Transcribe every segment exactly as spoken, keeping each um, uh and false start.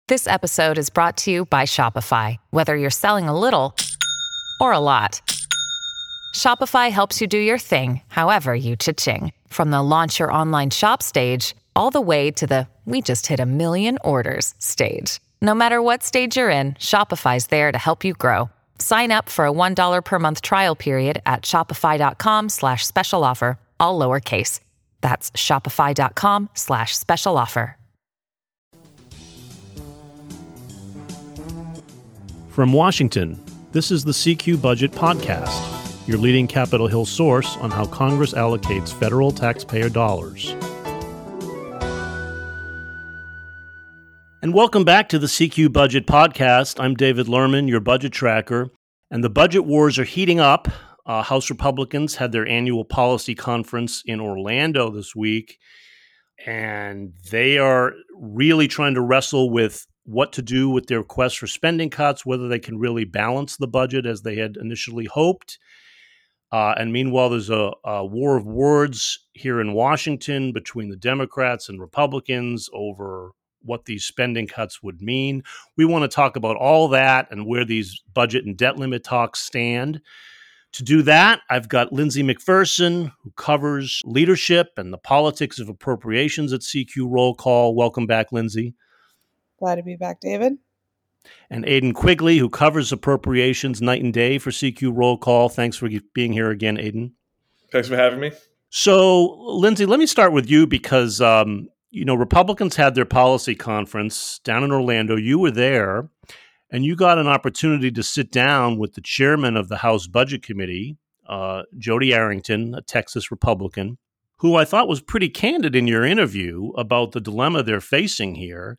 This episode is brought to you by Shopify. Whether you're selling a little or a lot, Shopify helps you do your thing, however you cha-ching. From the launch your online shop stage, all the way to the we just hit a million orders stage. No matter what stage you're in, Shopify's there to help you grow. Sign up for a one dollar per month trial period at shopify.com slash special offer, all lowercase. That's shopify.com slash special offer. From Washington, this is the C Q Budget Podcast, your leading Capitol Hill source on how Congress allocates federal taxpayer dollars. And welcome back to the C Q Budget Podcast. I'm David Lerman, your budget tracker, and the budget wars are heating up. Uh, House Republicans had their annual policy conference in Orlando this week, and they are really trying to wrestle with what to do with their request for spending cuts, whether they can really balance the budget as they had initially hoped. Uh, and meanwhile, there's a, a war of words here in Washington between the Democrats and Republicans over what these spending cuts would mean. We want to talk about all that and where these budget and debt limit talks stand. To do that, I've got Lindsay McPherson, who covers leadership and the politics of appropriations at C Q Roll Call. Welcome back, Lindsay. Glad to be back, David. And Aidan Quigley, who covers appropriations night and day for C Q Roll Call. Thanks for being here again, Aidan. Thanks for having me. So, Lindsay, let me start with you because, um, you know, Republicans had their policy conference down in Orlando. You were there, and you got an opportunity to sit down with the chairman of the House Budget Committee, uh, Jody Arrington, a Texas Republican, who I thought was pretty candid in your interview about the dilemma they're facing here,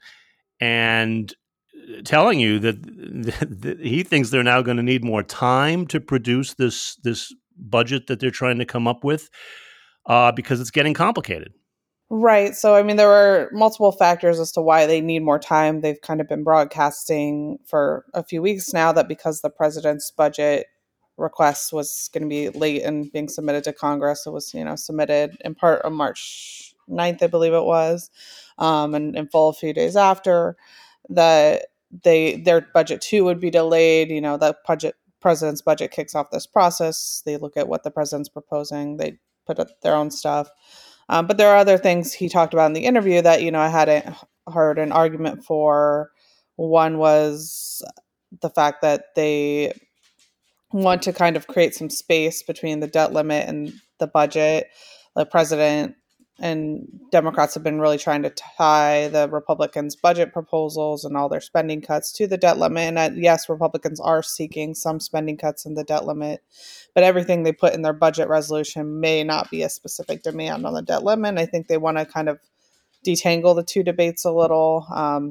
and telling you that, that he thinks they're now going to need more time to produce this this budget that they're trying to come up with uh, because it's getting complicated. Right. So, I mean, there were multiple factors as to why they need more time. They've kind of been broadcasting for a few weeks now that because the president's budget request was going to be late in being submitted to Congress, it was, you know, submitted in part on March ninth, I believe it was, um, and in full a few days after, that they their budget too would be delayed. You know, the budget president's budget kicks off this process. They look at what the president's proposing. They put up their own stuff. Um, but there are other things he talked about in the interview that, you know, I hadn't heard an argument for. One was the fact that they want to kind of create some space between the debt limit and the budget. The president and Democrats have been really trying to tie the Republicans' budget proposals and all their spending cuts to the debt limit. And uh, yes, Republicans are seeking some spending cuts in the debt limit, but everything they put in their budget resolution may not be a specific demand on the debt limit. And I think they want to kind of detangle the two debates a little. Um,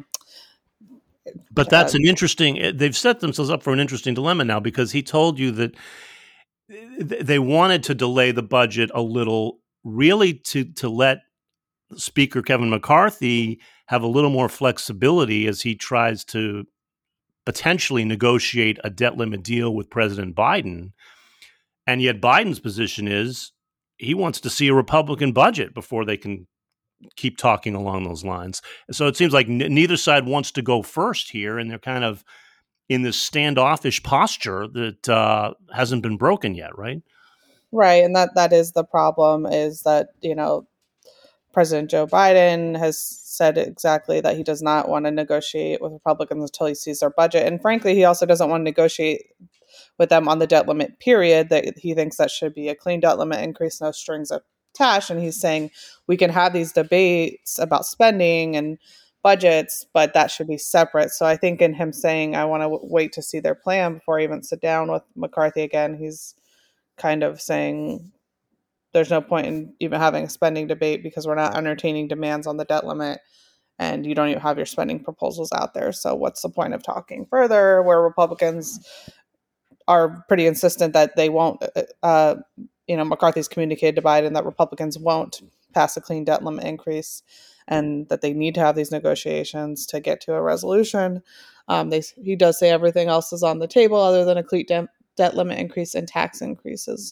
but that's uh, an interesting, they've set themselves up for an interesting dilemma now, because he told you that they wanted to delay the budget a little, really to to let Speaker Kevin McCarthy have a little more flexibility as he tries to potentially negotiate a debt limit deal with President Biden. And yet Biden's position is he wants to see a Republican budget before they can keep talking along those lines. So it seems like n- neither side wants to go first here, and they're kind of in this standoffish posture that uh, hasn't been broken yet, right? Right. And that, that is the problem, is that, you know, President Joe Biden has said exactly that he does not want to negotiate with Republicans until he sees their budget. And frankly, he also doesn't want to negotiate with them on the debt limit period, that he thinks that should be a clean debt limit increase, no strings attached. And he's saying we can have these debates about spending and budgets, but that should be separate. So I think in him saying, I want to w- wait to see their plan before I even sit down with McCarthy again, he's kind of saying there's no point in even having a spending debate because we're not entertaining demands on the debt limit and you don't even have your spending proposals out there. So what's the point of talking further, where Republicans are pretty insistent that they won't, uh, you know, McCarthy's communicated to Biden that Republicans won't pass a clean debt limit increase and that they need to have these negotiations to get to a resolution. Um, they, he does say everything else is on the table other than a clean de- debt limit increase and tax increases.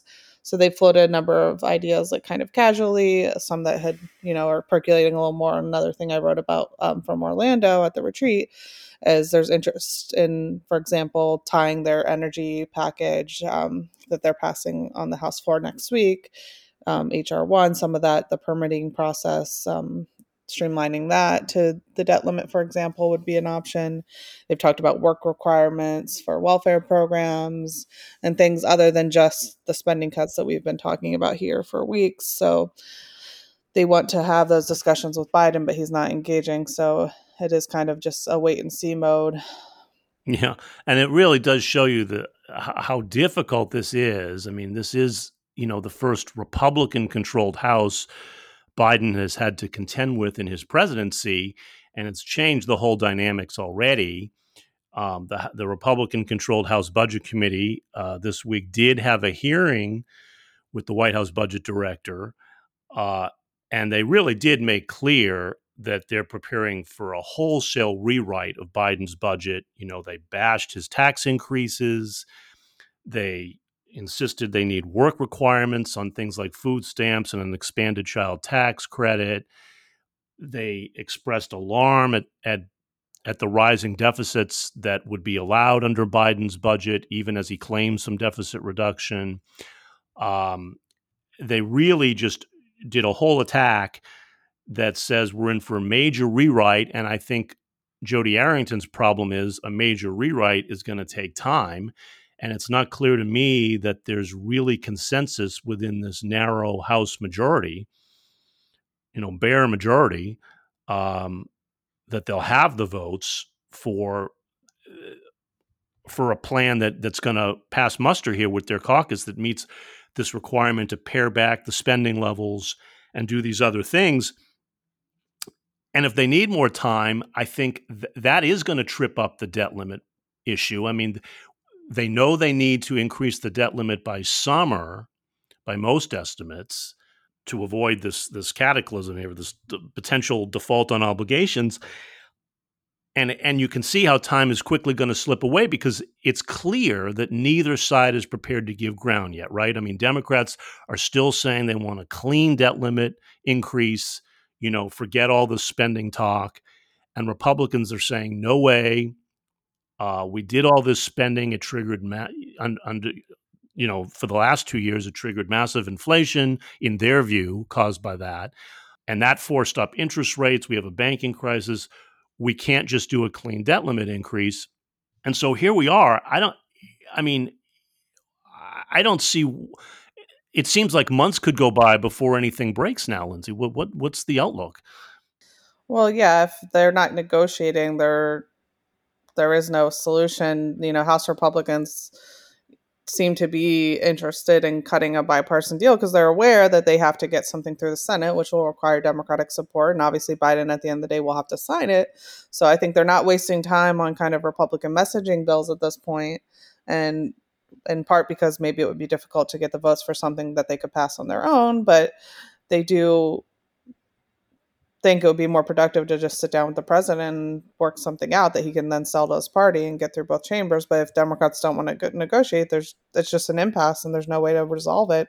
So they floated a number of ideas, like kind of casually, some that had, you know, are percolating a little more. Another thing I wrote about um, from Orlando at the retreat is there's interest in, for example, tying their energy package um, that they're passing on the House floor next week, um, H R one, some of that, the permitting process, um, streamlining that to the debt limit, for example, would be an option. They've talked about work requirements for welfare programs and things other than just the spending cuts that we've been talking about here for weeks. So they want to have those discussions with Biden, but he's not engaging. So it is kind of just a wait and see mode. Yeah, and it really does show you the how difficult this is. I mean, this is, you know, the first Republican-controlled House Biden has had to contend with in his presidency, and it's changed the whole dynamics already. Um, the the Republican-controlled House Budget Committee uh, this week did have a hearing with the White House budget director, uh, and they really did make clear that they're preparing for a wholesale rewrite of Biden's budget. You know, they bashed his tax increases. They insisted they need work requirements on things like food stamps and an expanded child tax credit. They expressed alarm at, at, at the rising deficits that would be allowed under Biden's budget, even as he claims some deficit reduction. Um, they really just did a whole attack that says we're in for a major rewrite. And I think Jody Arrington's problem is a major rewrite is going to take time. And it's not clear to me that there's really consensus within this narrow House majority, you know, bare majority, um, that they'll have the votes for for a plan that that's going to pass muster here with their caucus that meets this requirement to pare back the spending levels and do these other things. And if they need more time, I think th- that is going to trip up the debt limit issue. I mean, they know they need to increase the debt limit by summer, by most estimates, to avoid this this cataclysm here, this d- potential default on obligations. And and you can see how time is quickly going to slip away because it's clear that neither side is prepared to give ground yet, right? I mean, Democrats are still saying they want a clean debt limit increase, you know, forget all the spending talk. And Republicans are saying, no way. Uh, we did all this spending. It triggered, ma- un- under, you know, for the last two years, it triggered massive inflation, in their view, caused by that. And that forced up interest rates. We have a banking crisis. We can't just do a clean debt limit increase. And so here we are. I don't, I mean, I don't see, it seems like months could go by before anything breaks now, Lindsay. What, what What's the outlook? Well, yeah, if they're not negotiating, there there is no solution. You know, House Republicans seem to be interested in cutting a bipartisan deal because they're aware that they have to get something through the Senate, which will require Democratic support. And obviously Biden at the end of the day will have to sign it. So I think they're not wasting time on kind of Republican messaging bills at this point. And in part because maybe it would be difficult to get the votes for something that they could pass on their own, but they do think it would be more productive to just sit down with the president and work something out that he can then sell to his party and get through both chambers. But if Democrats don't want to negotiate, there's it's just an impasse and there's no way to resolve it,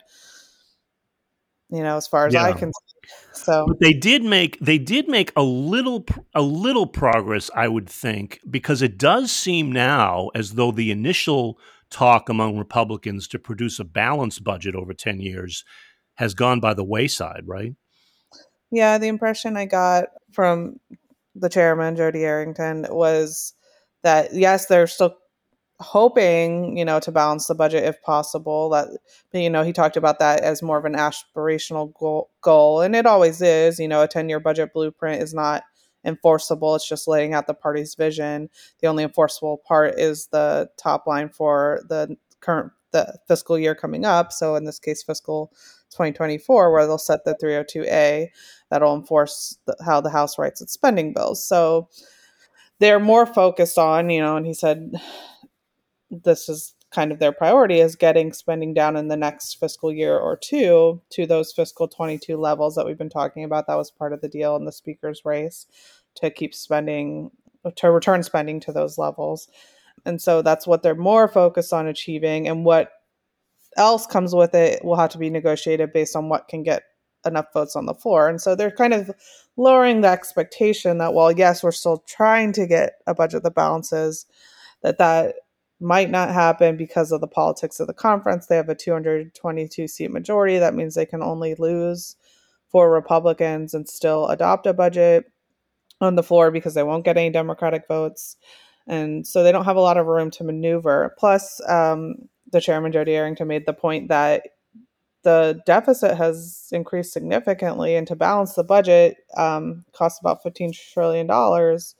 you know, as far as Yeah. I can see. So But they did make they did make a little a little progress, I would think, because it does seem now as though the initial talk among Republicans to produce a balanced budget over ten years has gone by the wayside, right? yeah, the impression I got from the chairman, Jody Arrington, was that yes, they're still hoping, you know, to balance the budget if possible. That, but, you know, he talked about that as more of an aspirational goal, goal, and it always is. You know, a ten-year budget blueprint is not enforceable. It's just laying out the party's vision. The only enforceable part is the top line for the current the fiscal year coming up. So in this case, fiscal twenty twenty-four, where they'll set the three oh two A that'll enforce the, how the House writes its spending bills. So they're more focused on, you know, and he said this is kind of their priority is getting spending down in the next fiscal year or two to those fiscal twenty-two levels that we've been talking about. That was part of the deal in the speaker's race to keep spending, to return spending to those levels. And so that's what they're more focused on achieving. And what else comes with it will have to be negotiated based on what can get enough votes on the floor. And so they're kind of lowering the expectation that, while yes, we're still trying to get a budget that balances, that that might not happen because of the politics of the conference. They have a two hundred twenty-two seat majority. That means they can only lose four Republicans and still adopt a budget on the floor because they won't get any Democratic votes. And so they don't have a lot of room to maneuver. Plus, um, the chairman, Jody Arrington, made the point that the deficit has increased significantly, and to balance the budget um, costs about fifteen trillion dollars.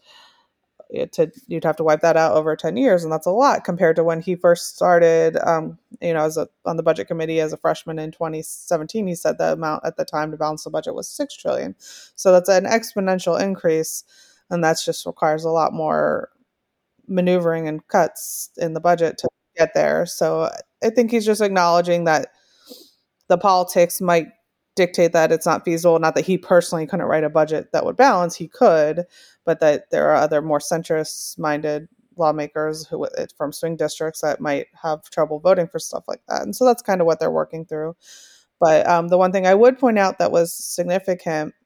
To, you'd have to wipe that out over ten years, and that's a lot compared to when he first started, um, you know, as a, on the budget committee as a freshman in twenty seventeen. He said the amount at the time to balance the budget was six trillion dollars. So that's an exponential increase, and that just requires a lot more maneuvering and cuts in the budget to get there. So I think he's just acknowledging that the politics might dictate that it's not feasible. Not that he personally couldn't write a budget that would balance, he could, but that there are other more centrist-minded lawmakers who, from swing districts, that might have trouble voting for stuff like that. And so that's kind of what they're working through. But um, the one thing I would point out that was significant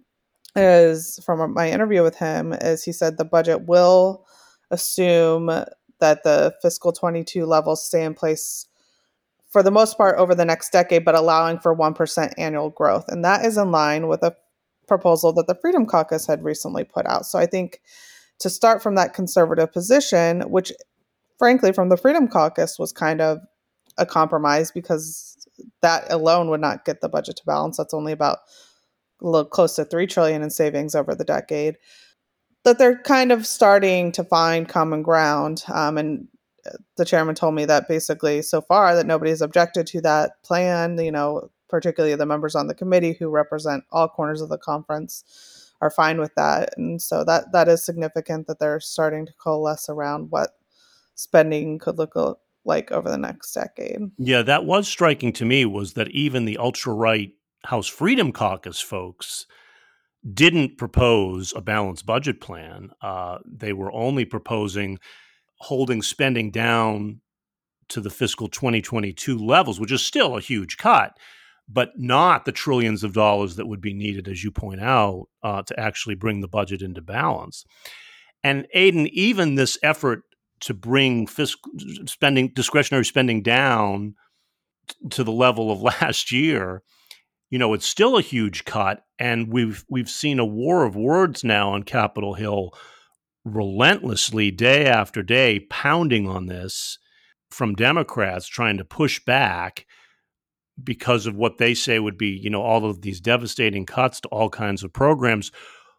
is, from my interview with him, is he said the budget will assume that the fiscal twenty-two levels stay in place for the most part over the next decade, but allowing for one percent annual growth. And that is in line with a proposal that the Freedom Caucus had recently put out. So I think to start from that conservative position, which frankly from the Freedom Caucus was kind of a compromise, because that alone would not get the budget to balance. That's only about a little close to three trillion dollars in savings over the decade. That they're kind of starting to find common ground. Um, and the chairman told me that basically so far that nobody has objected to that plan, you know, particularly the members on the committee who represent all corners of the conference are fine with that. And so that that is significant that they're starting to coalesce around what spending could look like over the next decade. Yeah, that was striking to me, was that even the ultra-right House Freedom Caucus folks didn't propose a balanced budget plan. Uh, they were only proposing holding spending down to the fiscal twenty twenty-two levels, which is still a huge cut, but not the trillions of dollars that would be needed, as you point out, uh, to actually bring the budget into balance. And Aidan, even this effort to bring fiscal spending, discretionary spending down to the level of last year, you know, it's still a huge cut. And we've we've seen a war of words now on Capitol Hill, relentlessly, day after day, pounding on this from Democrats, trying to push back because of what they say would be, you know, all of these devastating cuts to all kinds of programs.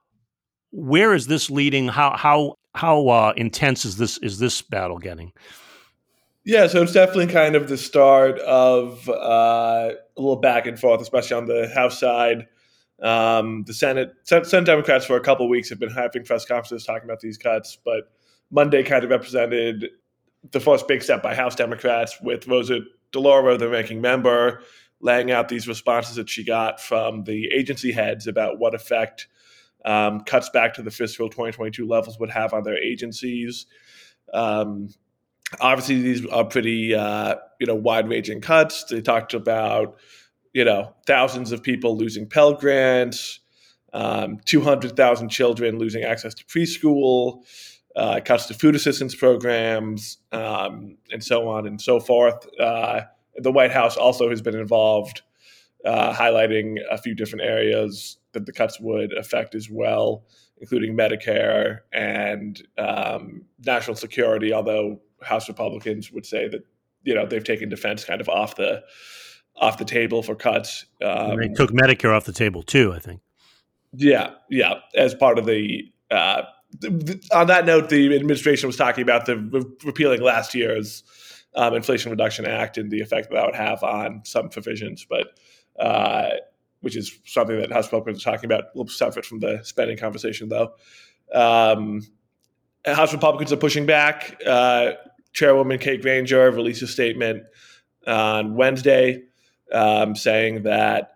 Where is this leading? How how how uh, intense is this is this battle getting? Yeah, so it's definitely kind of the start of uh, a little back and forth, especially on the House side. Um, the Senate, Senate Democrats for a couple of weeks have been having press conferences talking about these cuts, but Monday kind of represented the first big step by House Democrats, with Rosa DeLauro, the ranking member, laying out these responses that she got from the agency heads about what effect um, cuts back to the fiscal twenty twenty-two levels would have on their agencies. Um, obviously, these are pretty uh, you know wide-ranging cuts. They talked about you know thousands of people losing Pell Grants, um, two hundred thousand children losing access to preschool, uh, cuts to food assistance programs, um, and so on and so forth. Uh, the White House also has been involved, uh, highlighting a few different areas that the cuts would affect as well, including Medicare and um, national security, although House Republicans would say that, you know, they've taken defense kind of off the off the table for cuts. Um, they took Medicare off the table too, I think. Yeah, yeah, as part of the uh, th- th- on that note, the administration was talking about the re- repealing last year's um, Inflation Reduction Act and the effect that, that would have on some provisions, but uh, which is something that House Republicans are talking about, a little separate from the spending conversation, though. Um, House Republicans are pushing back. Uh, Chairwoman Kate Granger released a statement on Wednesday um, saying that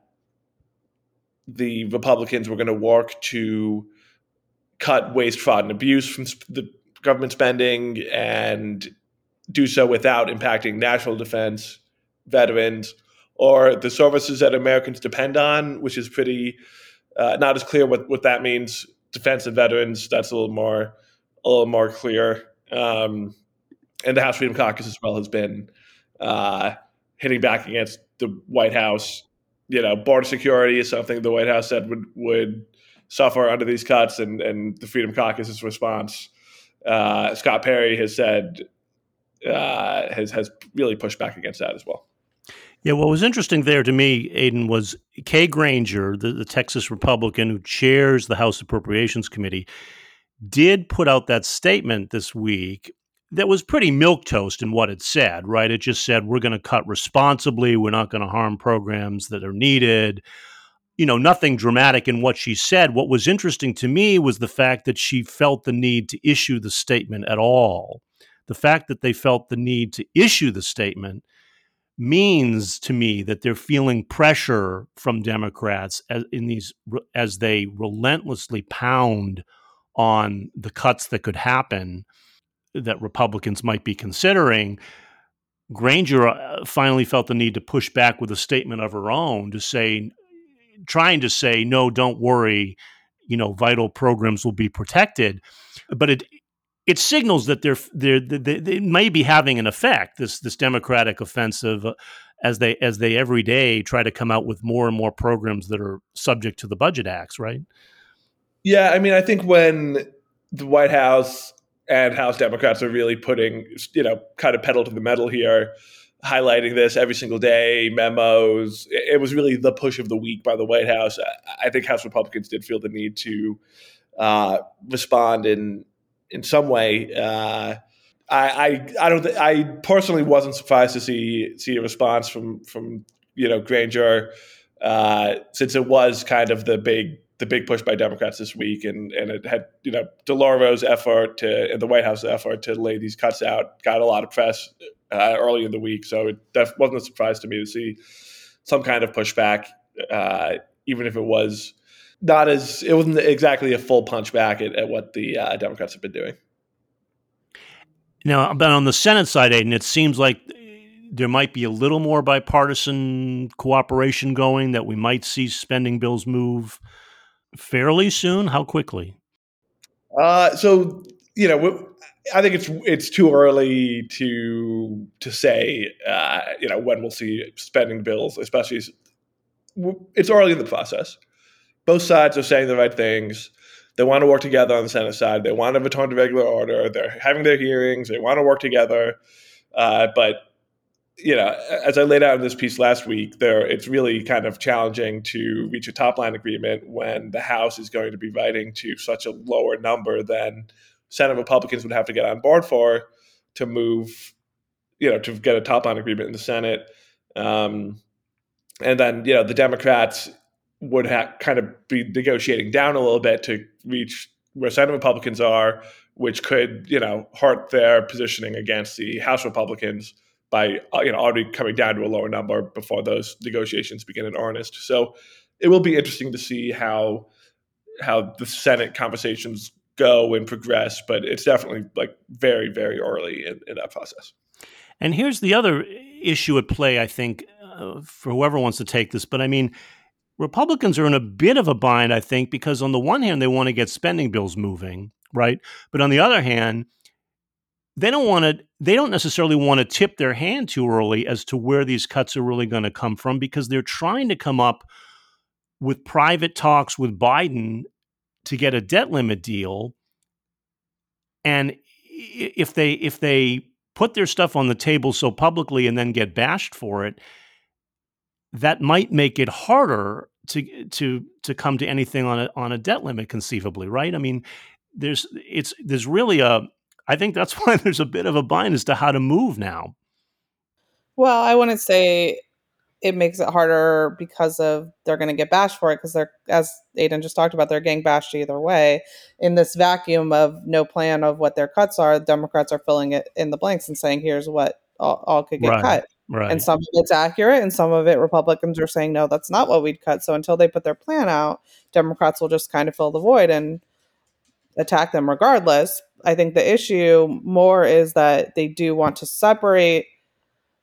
the Republicans were going to work to cut waste, fraud, and abuse from the government spending and do so without impacting national defense, veterans, or the services that Americans depend on, which is pretty uh, not as clear what, what that means. Defense and veterans, that's a little more a little more clear. Um, and the House Freedom Caucus as well has been uh, hitting back against the White House. You know, border security is something the White House said would would suffer under these cuts, and, and the Freedom Caucus's response. Uh, Scott Perry has said uh, has has really pushed back against that as well. Yeah, what was interesting there to me, Aidan, was Kay Granger, the, the Texas Republican who chairs the House Appropriations Committee, did put out that statement this week that was pretty milquetoast in what it said, right? It just said, we're going to cut responsibly. We're not going to harm programs that are needed. You know, nothing dramatic in what she said. What was interesting to me was the fact that she felt the need to issue the statement at all. The fact that they felt the need to issue the statement means to me that they're feeling pressure from Democrats as in these as they relentlessly pound on the cuts that could happen that Republicans might be considering. Granger uh, finally felt the need to push back with a statement of her own to say, trying to say, no, don't worry, you know, vital programs will be protected. But it it signals that they're, they're, they, they may be having an effect, this this Democratic offensive, uh, as they as they every day try to come out with more and more programs that are subject to the budget acts, right? Yeah, I mean, I think when the White House and House Democrats are really putting, you know, kind of pedal to the metal here, highlighting this every single day, memos, it was really the push of the week by the White House. I think House Republicans did feel the need to uh, respond in in some way. Uh, I, I I don't th- I personally wasn't surprised to see see a response from from you know Granger, uh, since it was kind of the big the big push by Democrats this week, and and it had you know DeLauro's effort to and the White House effort to lay these cuts out got a lot of press uh, early in the week, so it def- wasn't a surprise to me to see some kind of pushback, uh, even if it was not as it wasn't exactly a full punch back at, at what the uh, Democrats have been doing. Now, but on the Senate side, Aidan, it seems like there might be a little more bipartisan cooperation going, that we might see spending bills move fairly soon. How quickly? Uh, so you know, I think it's it's too early to to say uh, you know when we'll see spending bills, especially it's early in the process. Both sides are saying the right things. They want to work together on the Senate side. They want to return to regular order. They're having their hearings. They want to work together. Uh, but, you know, as I laid out in this piece last week, there it's really kind of challenging to reach a top-line agreement when the House is going to be writing to such a lower number than Senate Republicans would have to get on board for to move, you know, to get a top-line agreement in the Senate. Um, and then, you know, the Democrats would ha- kind of be negotiating down a little bit to reach where Senate Republicans are, which could, you know, hurt their positioning against the House Republicans by, you know, already coming down to a lower number before those negotiations begin in earnest. So it will be interesting to see how how the Senate conversations go and progress, but it's definitely like very, very early in, in that process. And here's the other issue at play, I think, uh, for whoever wants to take this. But I mean, Republicans are in a bit of a bind, I think, because on the one hand, they want to get spending bills moving, right? But on the other hand, they don't want to, they don't necessarily want to tip their hand too early as to where these cuts are really going to come from, because they're trying to come up with private talks with Biden to get a debt limit deal. And if they, if they put their stuff on the table so publicly and then get bashed for it, that might make it harder to to to come to anything on a on a debt limit, conceivably, right? I mean, there's it's there's really a I think that's why there's a bit of a bind as to how to move now. Well, I wouldn't say it makes it harder because of they're going to get bashed for it, because they're, as Aidan just talked about, they're getting bashed either way. In this vacuum of no plan of what their cuts are, the Democrats are filling it in the blanks and saying, here's what all, all could get Right. cut. Right. And some of it's accurate, and some of it Republicans are saying, no, that's not what we'd cut. So until they put their plan out, Democrats will just kind of fill the void and attack them regardless. I think the issue more is that they do want to separate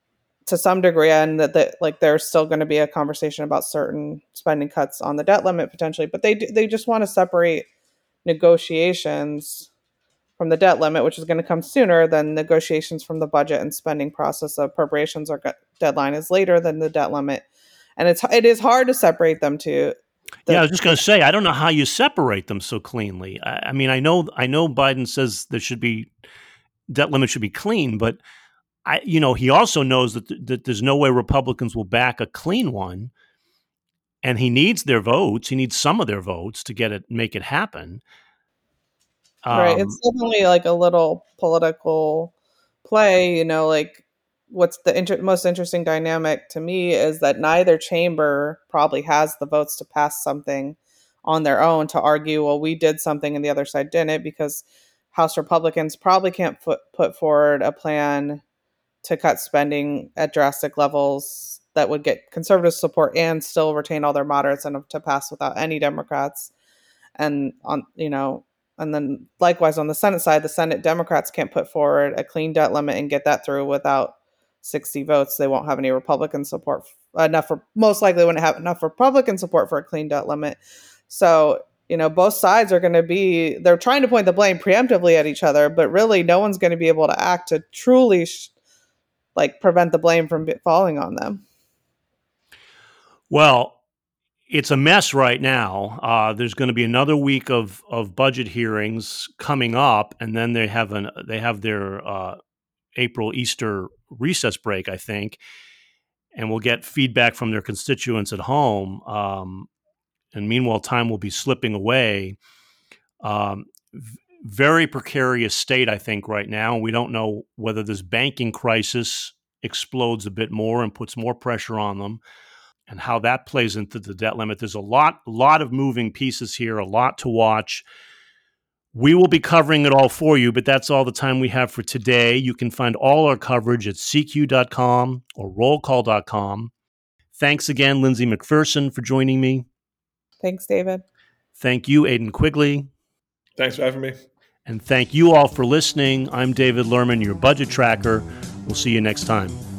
to some degree, and that, that like there's still going to be a conversation about certain spending cuts on the debt limit potentially, but they they just want to separate negotiations from the debt limit, which is going to come sooner than negotiations from the budget and spending process. The appropriations or deadline is later than the debt limit, and it's it is hard to separate them two. The- yeah, I was just going to say, I don't know how you separate them so cleanly. I, I mean, I know I know Biden says there should be debt limit should be clean, but I, you know, he also knows that th- that there's no way Republicans will back a clean one, and he needs their votes. He needs some of their votes to get it, make it happen. Um, right. It's definitely like a little political play, you know, like what's the inter- most interesting dynamic to me is that neither chamber probably has the votes to pass something on their own to argue, well, we did something and the other side didn't, because House Republicans probably can't put, put forward a plan to cut spending at drastic levels that would get conservative support and still retain all their moderates and to pass without any Democrats. And on, you know, and then likewise on the Senate side, the Senate Democrats can't put forward a clean debt limit and get that through without sixty votes. They won't have any Republican support enough for, most likely wouldn't have enough Republican support for a clean debt limit. So, you know, both sides are going to be, they're trying to point the blame preemptively at each other, but really no one's going to be able to act to truly sh- like prevent the blame from falling on them. Well, it's a mess right now. Uh, there's going to be another week of, of budget hearings coming up, and then they have an they have their uh, April Easter recess break, I think, and we'll get feedback from their constituents at home. Um, and meanwhile, time will be slipping away. Um, v- very precarious state, I think, right now. We don't know whether this banking crisis explodes a bit more and puts more pressure on them, and how that plays into the debt limit. There's a lot, lot of moving pieces here, a lot to watch. We will be covering it all for you, but that's all the time we have for today. You can find all our coverage at C Q dot com or roll call dot com. Thanks again, Lindsay McPherson, for joining me. Thanks, David. Thank you, Aidan Quigley. Thanks for having me. And thank you all for listening. I'm David Lerman, your budget tracker. We'll see you next time.